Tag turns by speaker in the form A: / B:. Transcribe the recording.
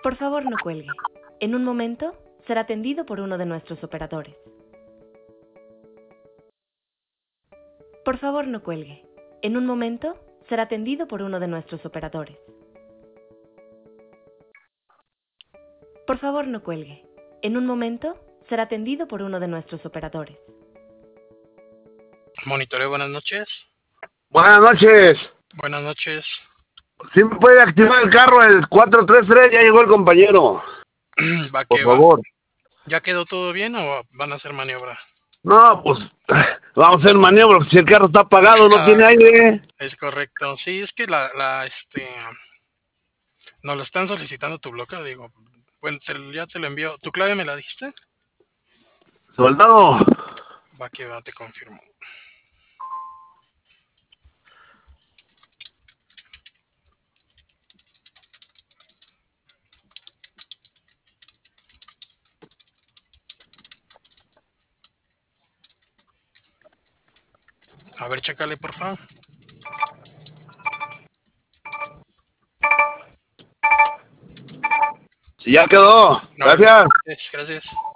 A: Por favor, no cuelgue. En un momento será atendido por uno de nuestros operadores. Por favor, no cuelgue. En un momento será atendido por uno de nuestros operadores. Por favor, no cuelgue. En un momento será atendido por uno de nuestros operadores.
B: Monitoreo, buenas noches.
C: Buenas noches.
B: Buenas noches.
C: ¿Sí me puede activar el carro el 433? Ya llegó el compañero.
B: Va
C: Por
B: que va.
C: favor.
B: ¿Ya quedó todo bien o van a hacer maniobra?
C: No, pues vamos a hacer maniobra. Si el carro está apagado, no tiene
B: Ah,
C: aire.
B: es correcto. Sí, es que nos lo están solicitando tu bloqueo, digo. Bueno, ya te lo envío. ¿Tu clave me la dijiste?
C: Soldado.
B: Va que va, te confirmo. A ver, chécale, por favor.
C: Si ya quedó.
B: Órale,
C: Gracias.
B: gracias.